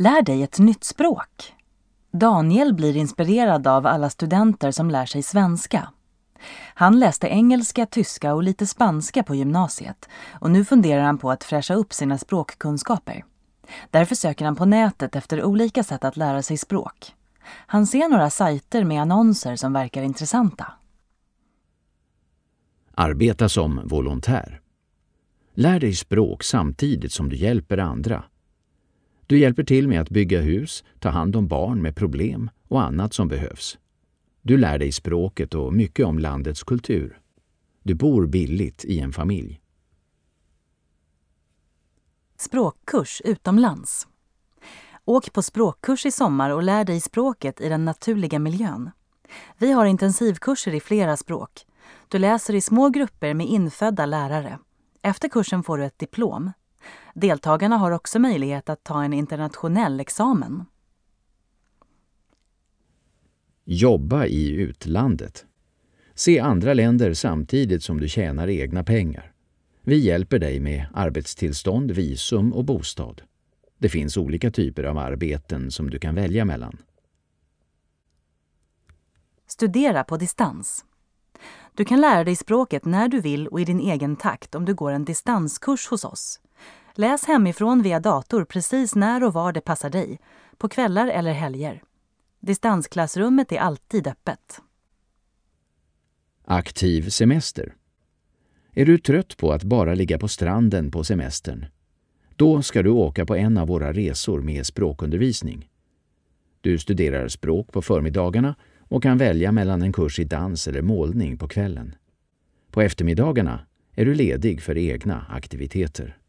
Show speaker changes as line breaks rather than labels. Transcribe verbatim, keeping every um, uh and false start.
Lär dig ett nytt språk. Daniel blir inspirerad av alla studenter som lär sig svenska. Han läste engelska, tyska och lite spanska på gymnasiet och nu funderar han på att fräscha upp sina språkkunskaper. Därför söker han på nätet efter olika sätt att lära sig språk. Han ser några sajter med annonser som verkar intressanta.
Arbeta som volontär. Lär dig språk samtidigt som du hjälper andra. Du hjälper till med att bygga hus, ta hand om barn med problem och annat som behövs. Du lär dig språket och mycket om landets kultur. Du bor billigt i en familj.
Språkkurs utomlands. Åk på språkkurs i sommar och lär dig språket i den naturliga miljön. Vi har intensivkurser i flera språk. Du läser i små grupper med infödda lärare. Efter kursen får du ett diplom. Deltagarna har också möjlighet att ta en internationell examen.
Jobba i utlandet. Se andra länder samtidigt som du tjänar egna pengar. Vi hjälper dig med arbetstillstånd, visum och bostad. Det finns olika typer av arbeten som du kan välja mellan.
Studera på distans. Du kan lära dig språket när du vill och i din egen takt om du går en distanskurs hos oss. Läs hemifrån via dator precis när och var det passar dig, på kvällar eller helger. Distansklassrummet är alltid öppet.
Aktiv semester. Är du trött på att bara ligga på stranden på semestern? Då ska du åka på en av våra resor med språkundervisning. Du studerar språk på förmiddagarna och kan välja mellan en kurs i dans eller målning på kvällen. På eftermiddagarna är du ledig för egna aktiviteter.